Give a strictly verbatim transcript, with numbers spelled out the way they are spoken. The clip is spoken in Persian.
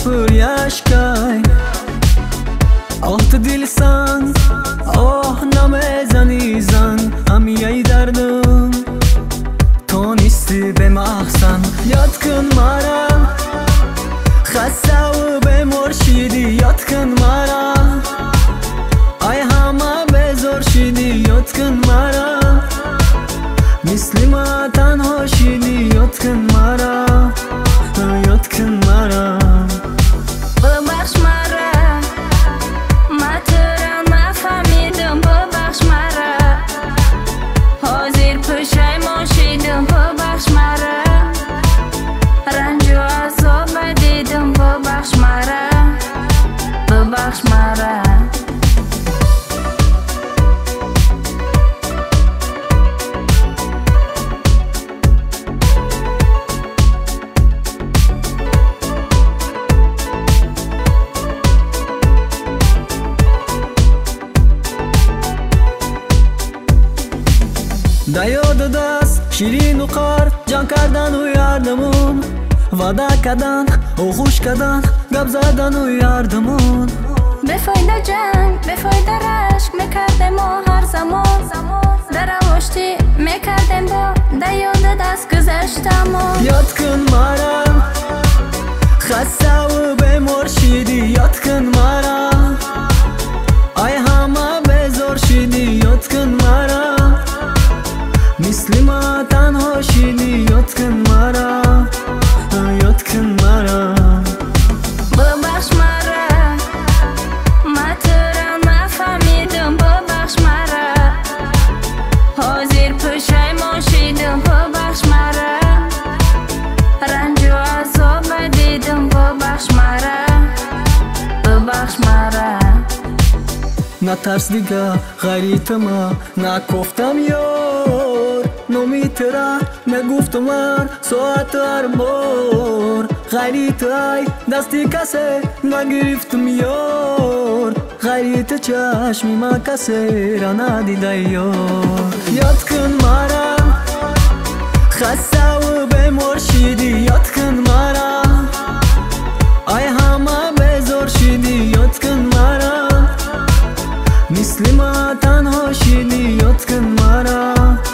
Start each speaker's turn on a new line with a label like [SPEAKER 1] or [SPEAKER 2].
[SPEAKER 1] پوریشکای آه دلسان آه نمیزنی زن همیه دردم تو نیستی به محسن یاد کن مرا خسته و به مرشیدی یاد کن مرا ای همه بزار شیدی یاد کن مرا مثل ما تنها شیدی یاد کن مرا یاد کن مرا
[SPEAKER 2] ببخش مرا من تو را نفهمیدم ببخش مرا حاضر پشیمان شدم ببخش مرا رنج و عذاب دیدم ببخش مرا ببخش مرا
[SPEAKER 1] در یاد دست شیرین و قار جان کردن و یاردمون وعده کردن و خوش کردن گپ زدن و یاردمون
[SPEAKER 2] بفایده جنگ بفایده رشک میکردیم ما هر زمان در آشتی میکردیم با در یاد دست گذشتمون
[SPEAKER 1] یاد کن مرا خسته و به مرشیدی یاد کن مرا ای همه بزار شیدی یاد کن مرا مثل ما تنها شیدی یاد کن مرا یاد کن مرا
[SPEAKER 2] ببخش مرا من تو را نفهمیدم ببخش مرا حاضر پشیمان شدم ببخش مرا رنج و عذاب دیدم ببخش مرا ببخش مرا
[SPEAKER 1] نترس دیگه غریت ما نگفتم یار نمیتره نگفتم من ساعت هر بار غریت ای دستی کسی نگرفتم یار غریت چشمی ما کسی را ندیده یار یاد کن مرا خسته و به مرشیدی یاد کن مرا ای همه بزار شیدی یاد کن مرا مثل ما تنها شیدی یاد کن مرا